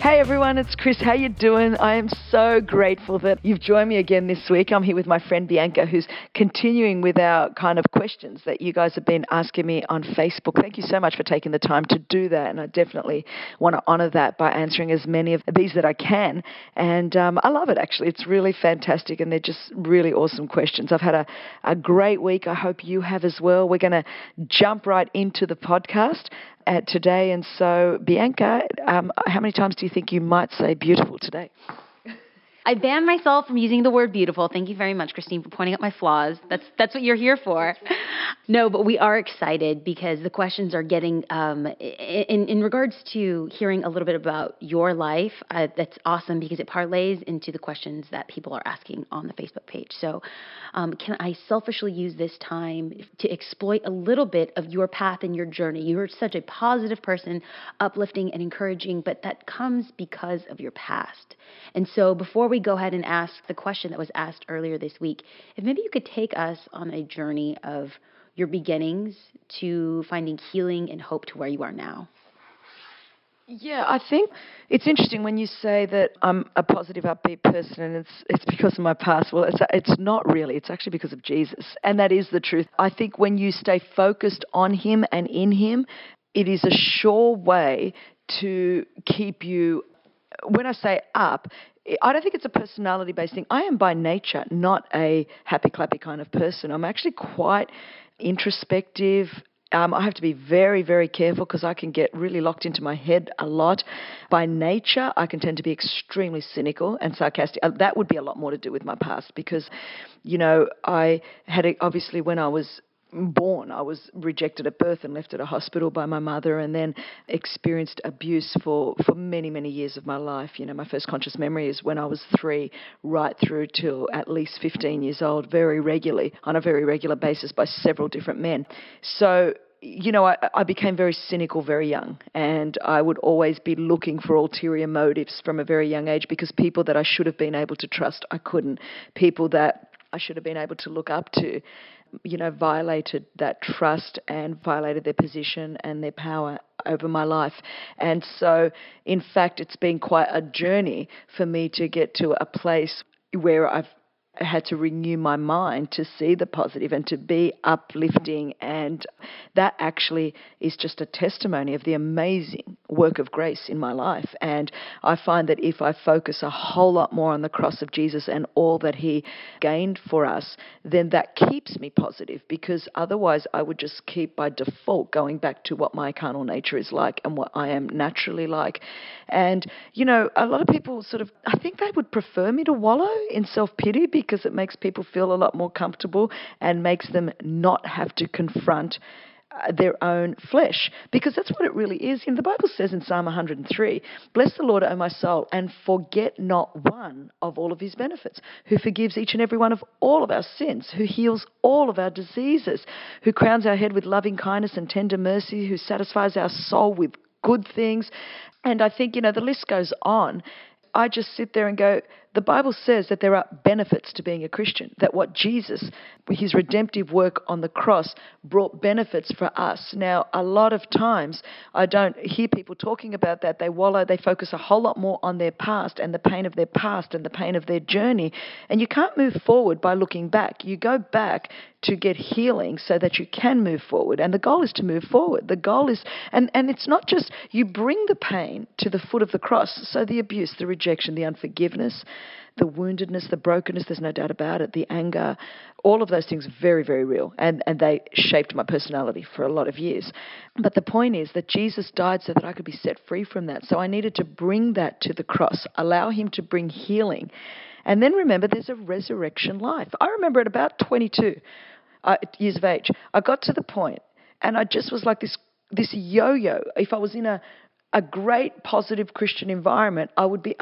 Hey everyone, it's Chris. How you doing? I am so grateful that you've joined me again this week. I'm here with my friend Bianca, who's continuing with our kind of questions that you guys have been asking me on Facebook. Thank you so much for taking the time to do that, and I definitely want to honor that by answering as many of these that I can. And I love it, actually. It's really fantastic, and they're just really awesome questions. I've had a great week. I hope you have as well. We're going to jump right into the podcast today. And so, Bianca, how many times do you think you might say beautiful today? I banned myself from using the word beautiful. Thank you very much, Christine, for pointing out my flaws. That's what you're here for. No, but we are excited because the questions are getting, in regards to hearing a little bit about your life, that's awesome because it parlays into the questions that people are asking on the Facebook page. So can I selfishly use this time to exploit a little bit of your path and your journey? You're such a positive person, uplifting and encouraging, but that comes because of your past. And so before we go ahead and ask the question that was asked earlier this week, if maybe you could take us on a journey of your beginnings to finding healing and hope to where you are now. Yeah, I think it's interesting when you say that I'm a positive, upbeat person and it's because of my past. Well, it's not really. It's actually because of Jesus, and that is the truth. I think when you stay focused on Him and in Him, it is a sure way to keep you. When I say up, I don't think it's a personality-based thing. I am by nature not a happy-clappy kind of person. I'm actually quite introspective. I have to be very, very careful because I can get really locked into my head a lot. By nature, I can tend to be extremely cynical and sarcastic. That would be a lot more to do with my past because, I had obviously when I was born, I was rejected at birth and left at a hospital by my mother, and then experienced abuse for many, many years of my life. My first conscious memory is when I was 3, right through till at least 15 years old, on a very regular basis by several different men. So, I became very cynical very young, and I would always be looking for ulterior motives from a very young age because people that I should have been able to trust, I couldn't. People that I should have been able to look up to, violated that trust and violated their position and their power over my life. And so, in fact, it's been quite a journey for me to get to a place where I've had to renew my mind to see the positive and to be uplifting. And that actually is just a testimony of the amazing work of grace in my life. And I find that if I focus a whole lot more on the cross of Jesus and all that He gained for us, then that keeps me positive, because otherwise I would just keep by default going back to what my carnal nature is like and what I am naturally like. And, a lot of people I think they would prefer me to wallow in self-pity because it makes people feel a lot more comfortable and makes them not have to confront their own flesh, because that's what it really is. The Bible says in Psalm 103, "Bless the Lord, O my soul, and forget not one of all of His benefits, who forgives each and every one of all of our sins, who heals all of our diseases, who crowns our head with loving kindness and tender mercy, who satisfies our soul with good things." And I think, the list goes on. I just sit there and go, the Bible says that there are benefits to being a Christian, that what Jesus, His redemptive work on the cross, brought benefits for us. Now, a lot of times I don't hear people talking about that. They wallow, they focus a whole lot more on their past and the pain of their past and the pain of their journey. And you can't move forward by looking back. You go back to get healing so that you can move forward. And the goal is to move forward. The goal is, and it's not just, you bring the pain to the foot of the cross. So the abuse, the rejection, the unforgiveness, the woundedness, the brokenness, there's no doubt about it, the anger, all of those things are very, very real. And they shaped my personality for a lot of years. But the point is that Jesus died so that I could be set free from that. So I needed to bring that to the cross, allow Him to bring healing. And then remember, there's a resurrection life. I remember at about 22 years of age, I got to the point, and I just was like this yo-yo. If I was in a great positive Christian environment, I would be up.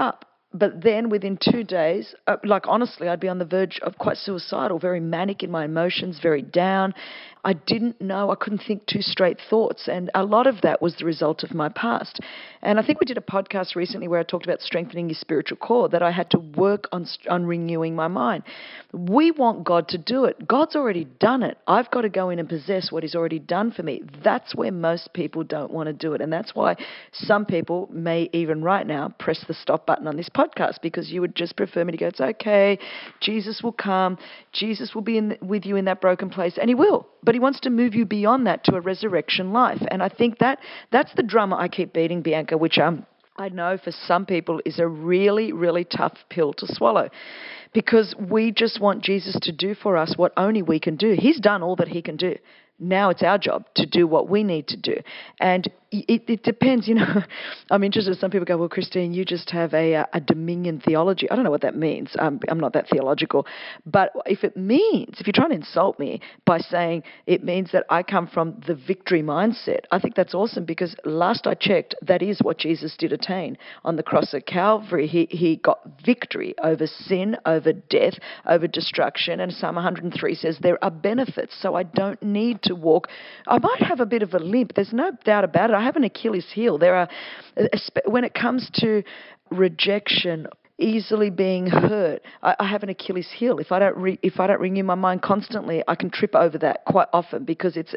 But then within 2 days, like honestly, I'd be on the verge of quite suicidal, very manic in my emotions, very down. I didn't know, I couldn't think two straight thoughts. And a lot of that was the result of my past. And I think we did a podcast recently where I talked about strengthening your spiritual core, that I had to work on renewing my mind. We want God to do it. God's already done it. I've got to go in and possess what He's already done for me. That's where most people don't want to do it. And that's why some people may even right now press the stop button on this podcast, because you would just prefer me to go, it's okay, Jesus will come, Jesus will be with you in that broken place, and He will. But He wants to move you beyond that to a resurrection life. And I think that's the drum I keep beating, Bianca, which I know for some people is a really, really tough pill to swallow, because we just want Jesus to do for us what only we can do. He's done all that He can do. Now it's our job to do what we need to do. And it depends, I'm interested. Some people go, well, Christine, you just have a dominion theology. I don't know what that means. I'm not that theological. But if you're trying to insult me by saying it means that I come from the victory mindset, I think that's awesome, because last I checked, that is what Jesus did attain on the cross at Calvary. He got victory over sin, over death, over destruction. And Psalm 103 says there are benefits. So I don't need to walk. I might have a bit of a limp. There's no doubt about it. I have an Achilles heel. When it comes to rejection, easily being hurt, I have an Achilles heel. If I don't renew my mind constantly, I can trip over that quite often, because it's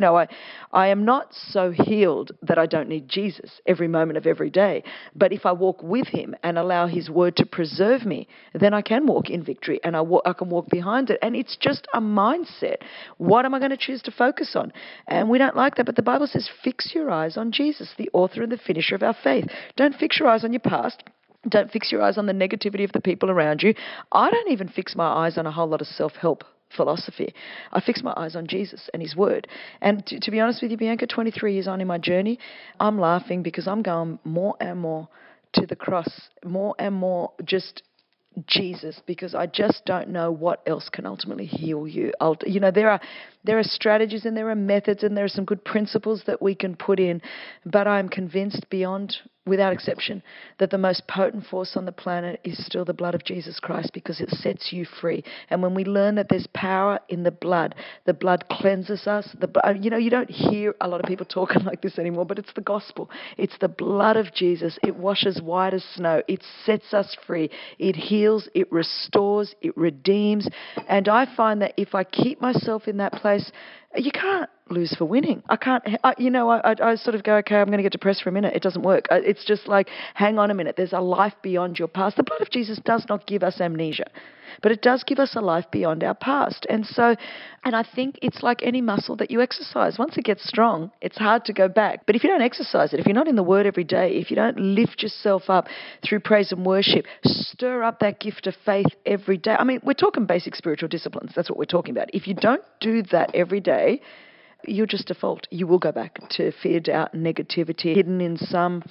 I am not so healed that I don't need Jesus every moment of every day. But if I walk with Him and allow His word to preserve me, then I can walk in victory, and I can walk behind it. And it's just a mindset. What am I going to choose to focus on? And we don't like that, but the Bible says, fix your eyes on Jesus, the author and the finisher of our faith. Don't fix your eyes on your past. Don't fix your eyes on the negativity of the people around you. I don't even fix my eyes on a whole lot of self-help philosophy. I fix my eyes on Jesus and His word. And to be honest with you, Bianca, 23 years on in my journey, I'm laughing because I'm going more and more to the cross, more and more just Jesus, because I just don't know what else can ultimately heal you. There are strategies and there are methods and there are some good principles that we can put in, but I'm convinced without exception, that the most potent force on the planet is still the blood of Jesus Christ, because it sets you free. And when we learn that there's power in the blood cleanses us. You don't hear a lot of people talking like this anymore, but it's the gospel. It's the blood of Jesus. It washes white as snow. It sets us free. It heals. It restores. It redeems. And I find that if I keep myself in that place, you can't lose for winning. I sort of go, okay, I'm going to get depressed for a minute. It doesn't work. It's just like, hang on a minute. There's a life beyond your past. The blood of Jesus does not give us amnesia, but it does give us a life beyond our past. And I think it's like any muscle that you exercise. Once it gets strong, it's hard to go back. But if you don't exercise it, if you're not in the Word every day, if you don't lift yourself up through praise and worship, stir up that gift of faith every day. I mean, we're talking basic spiritual disciplines. That's what we're talking about. If you don't do that every day, you'll just default. You will go back to fear, doubt, negativity, hidden in some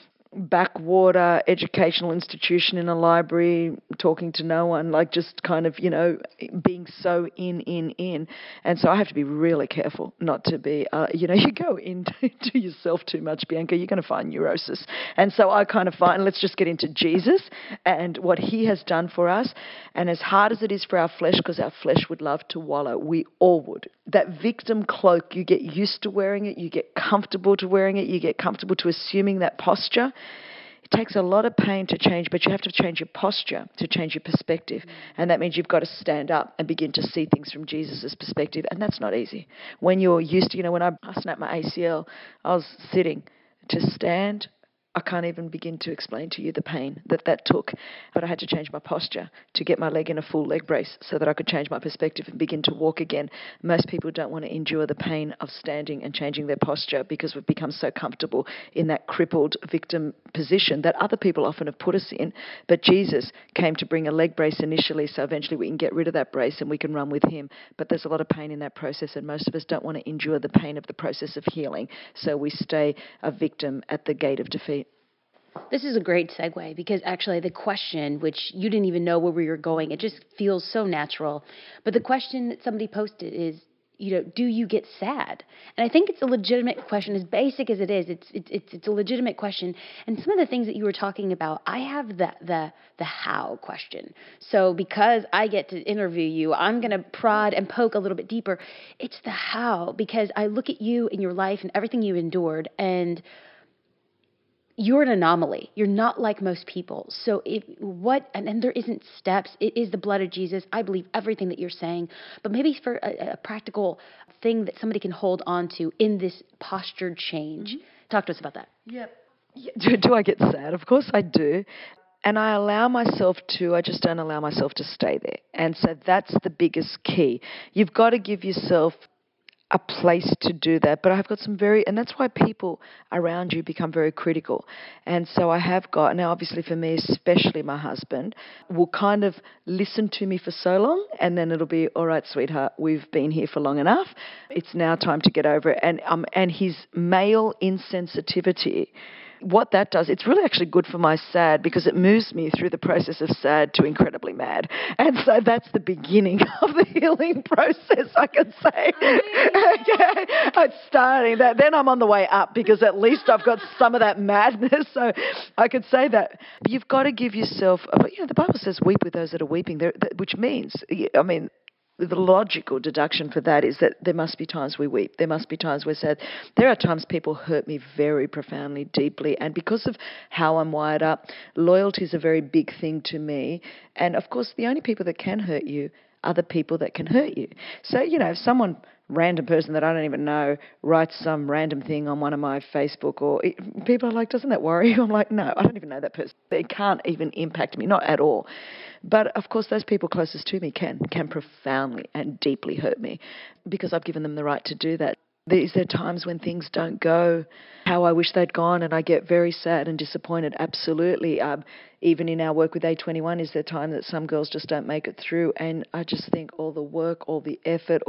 backwater educational institution in a library, talking to no one, like just kind of, being so in. And so I have to be really careful not to be, you go into yourself too much, Bianca, you're going to find neurosis. And so I kind of find, let's just get into Jesus and what He has done for us. And as hard as it is for our flesh, because our flesh would love to wallow, we all would. That victim cloak, you get used to wearing it, you get comfortable to wearing it, you get comfortable to assuming that posture. It takes a lot of pain to change, but you have to change your posture to change your perspective. And that means you've got to stand up and begin to see things from Jesus' perspective. And that's not easy. When you're used to, when I snapped my ACL, I was sitting. To stand, I can't even begin to explain to you the pain that took, but I had to change my posture to get my leg in a full leg brace so that I could change my perspective and begin to walk again. Most people don't want to endure the pain of standing and changing their posture because we've become so comfortable in that crippled victim position that other people often have put us in. But Jesus came to bring a leg brace initially, so eventually we can get rid of that brace and we can run with Him. But there's a lot of pain in that process, and most of us don't want to endure the pain of the process of healing, so we stay a victim at the gate of defeat. This is a great segue, because actually the question, which you didn't even know where we were going, it just feels so natural. But the question that somebody posted is, do you get sad? And I think it's a legitimate question, as basic as it is. It's a legitimate question. And some of the things that you were talking about, I have the how question. So because I get to interview you, I'm going to prod and poke a little bit deeper. It's the how, because I look at you and your life and everything you endured, and you're an anomaly. You're not like most people. So and there isn't steps. It is the blood of Jesus. I believe everything that you're saying, but maybe for a practical thing that somebody can hold on to in this postured change. Mm-hmm. Talk to us about that. Yeah. Do I get sad? Of course I do. And I just don't allow myself to stay there. And so that's the biggest key. You've got to give yourself a place to do that. But I've got and that's why people around you become very critical. And so I have got, now obviously for me, especially my husband, will kind of listen to me for so long, and then it'll be, all right, sweetheart, we've been here for long enough. It's now time to get over it. And his male insensitivity, what that does, it's really actually good for my sad, because it moves me through the process of sad to incredibly mad. And so that's the beginning of the healing process, I could say. Okay. It's starting that. Then I'm on the way up, because at least I've got some of that madness. So I could say that. But you've got to give yourself, the Bible says weep with those that are weeping, which means, the logical deduction for that is that there must be times we weep. There must be times we're sad. There are times people hurt me very profoundly, deeply. And because of how I'm wired up, loyalty is a very big thing to me. And, of course, the only people that can hurt you are the people that can hurt you. So, if someone, random person that I don't even know, writes some random thing on one of my Facebook, or people are like, doesn't that worry you? I'm like, no, I don't even know that person. They can't even impact me, not at all. But, of course, those people closest to me can profoundly and deeply hurt me, because I've given them the right to do that. Is there times when things don't go how I wish they'd gone, and I get very sad and disappointed? Absolutely. Even in our work with A21, is there time that some girls just don't make it through? And I just think all the work, all the effort,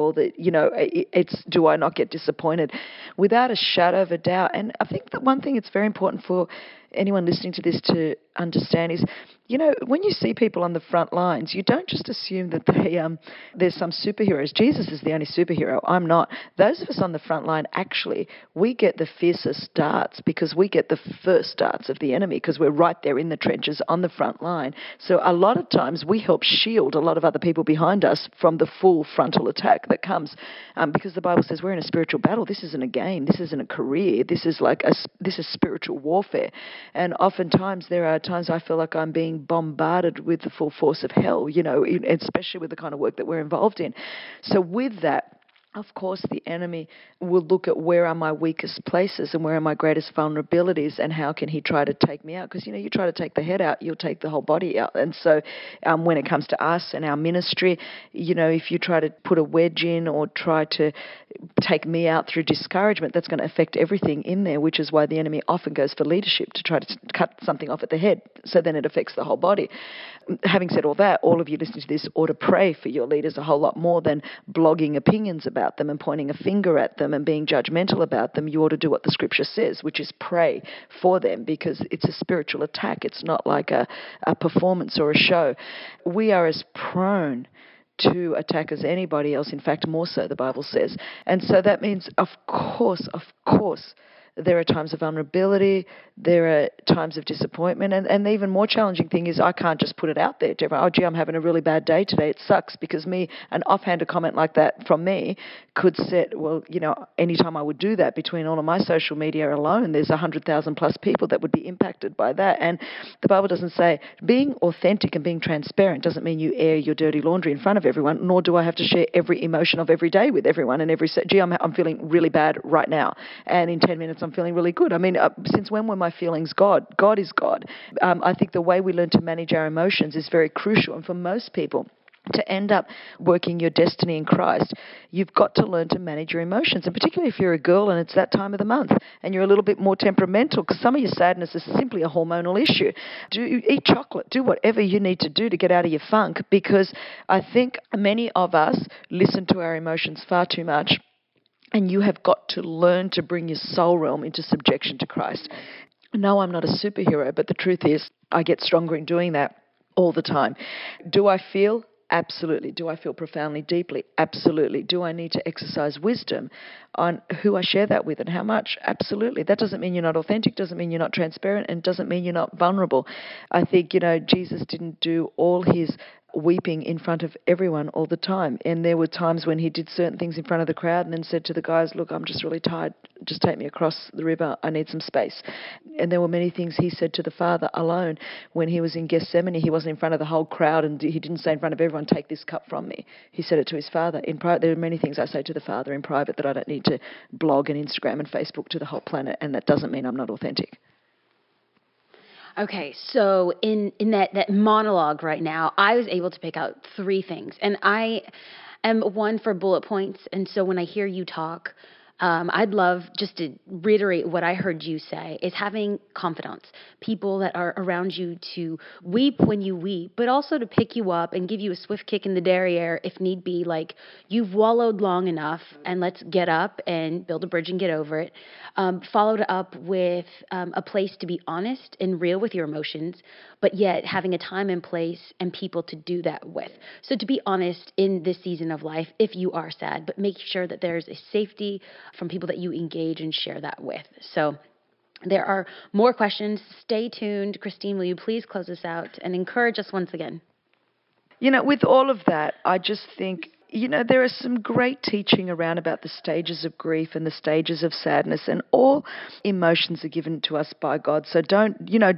do I not get disappointed? Without a shadow of a doubt. And I think that one thing it's very important for anyone listening to this to understand is, when you see people on the front lines, you don't just assume that there's some superheroes. Jesus is the only superhero. I'm not. Those of us on the front line, actually, we get the fiercest darts, because we get the first darts of the enemy, because we're right there in the trenches on the front line. So a lot of times we help shield a lot of other people behind us from the full frontal attack that comes, because the Bible says we're in a spiritual battle. This isn't a game. This isn't a career. This is spiritual warfare. And oftentimes there are times I feel like I'm being bombarded with the full force of hell, especially with the kind of work that we're involved in. So with that, of course, the enemy will look at where are my weakest places and where are my greatest vulnerabilities, and how can he try to take me out? Because, you try to take the head out, you'll take the whole body out. And so when it comes to us and our ministry, if you try to put a wedge in or try to take me out through discouragement, that's going to affect everything in there, which is why the enemy often goes for leadership, to try to cut something off at the head. So then it affects the whole body. Having said all that, all of you listening to this ought to pray for your leaders a whole lot more than blogging opinions about them and pointing a finger at them and being judgmental about them. You ought to do what the scripture says, which is pray for them, because it's a spiritual attack. It's not like a performance or a show. We are as prone to attack as anybody else. In fact, more so, the Bible says. And so that means, of course, there are times of vulnerability, there are times of disappointment, and the even more challenging thing is I can't just put it out there to everyone. Oh, gee, I'm having a really bad day today. It sucks, because an offhanded comment like that from me could set, anytime I would do that, between all of my social media alone, there's 100,000 plus people that would be impacted by that. And the Bible doesn't say, being authentic and being transparent doesn't mean you air your dirty laundry in front of everyone, nor do I have to share every emotion of every day with everyone and I'm feeling really bad right now, and in 10 minutes I'm feeling really good. Since when were my feelings God? God is God. I think the way we learn to manage our emotions is very crucial. And for most people, to end up working your destiny in Christ, you've got to learn to manage your emotions. And particularly if you're a girl and it's that time of the month and you're a little bit more temperamental, because some of your sadness is simply a hormonal issue. Eat chocolate. Do whatever you need to do to get out of your funk, because I think many of us listen to our emotions far too much. And you have got to learn to bring your soul realm into subjection to Christ. No, I'm not a superhero, but the truth is I get stronger in doing that all the time. Do I feel Absolutely. Do I feel profoundly deeply? Absolutely. Do I need to exercise wisdom on who I share that with and how much? Absolutely. That doesn't mean you're not authentic, doesn't mean you're not transparent, and doesn't mean you're not vulnerable. I think, Jesus didn't do all his weeping in front of everyone all the time. And there were times when he did certain things in front of the crowd and then said to the guys, look, I'm just really tired. Just take me across the river. I need some space. And there were many things he said to the Father alone. When he was in Gethsemane, he wasn't in front of the whole crowd, and he didn't say in front of everyone, take this cup from me. He said it to his Father. In private, there are many things I say to the Father in private that I don't need to blog and Instagram and Facebook to the whole planet, and that doesn't mean I'm not authentic. Okay, so in that monologue right now, I was able to pick out 3 things. And I am one for bullet points. And so when I hear you talk, I'd love just to reiterate what I heard you say, is having confidants, people that are around you to weep when you weep, but also to pick you up and give you a swift kick in the derriere if need be, like you've wallowed long enough and let's get up and build a bridge and get over it. Followed up with a place to be honest and real with your emotions, but yet having a time and place and people to do that with. So to be honest in this season of life, if you are sad, but make sure that there's a safety from people that you engage and share that with. So there are more questions. Stay tuned. Christine, will you please close us out and encourage us once again? With all of that, I just think, there is some great teaching around about the stages of grief and the stages of sadness, and all emotions are given to us by God. So don't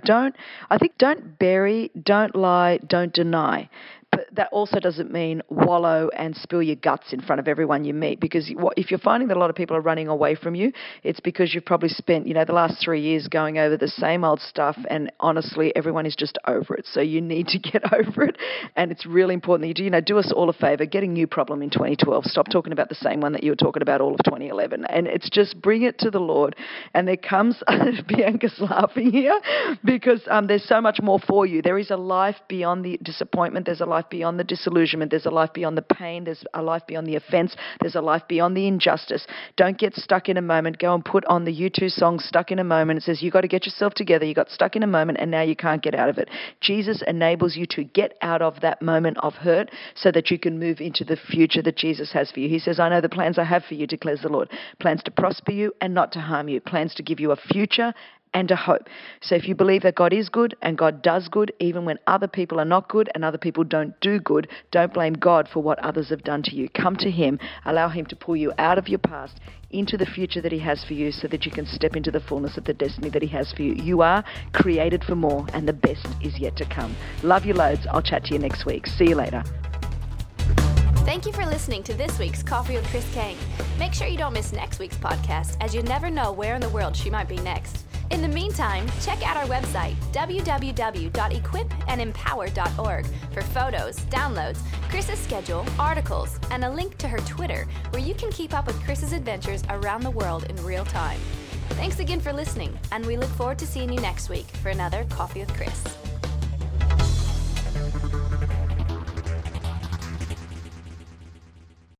bury, don't lie, don't deny. But that also doesn't mean wallow and spill your guts in front of everyone you meet, because if you're finding that a lot of people are running away from you, it's because you've probably spent, the last 3 years going over the same old stuff, and honestly, everyone is just over it. So you need to get over it, and it's really important that you do us all a favor, get a new problem in 2012. Stop talking about the same one that you were talking about all of 2011, and it's just bring it to the Lord. And there comes, Bianca's laughing here, because there's so much more for you. There is a life beyond the disappointment. There's a life beyond the disillusionment. There's a life beyond the pain. There's a life beyond the offense. There's a life beyond the injustice. Don't get stuck in a moment. Go and put on the U2 song, Stuck in a Moment. It says you got to get yourself together. You got stuck in a moment and now you can't get out of it. Jesus enables you to get out of that moment of hurt so that you can move into the future that Jesus has for you. He says, I know the plans I have for you, declares the Lord. Plans to prosper you and not to harm you. Plans to give you a future and a hope. So if you believe that God is good and God does good, even when other people are not good and other people don't do good, don't blame God for what others have done to you. Come to him. Allow him to pull you out of your past into the future that he has for you so that you can step into the fullness of the destiny that he has for you. You are created for more, and the best is yet to come. Love you loads. I'll chat to you next week. See you later. Thank you for listening to this week's Coffee with Chris Kang. Make sure you don't miss next week's podcast, as you never know where in the world she might be next. In the meantime, check out our website, www.equipandempower.org, for photos, downloads, Chris's schedule, articles, and a link to her Twitter, where you can keep up with Chris's adventures around the world in real time. Thanks again for listening, and we look forward to seeing you next week for another Coffee with Chris.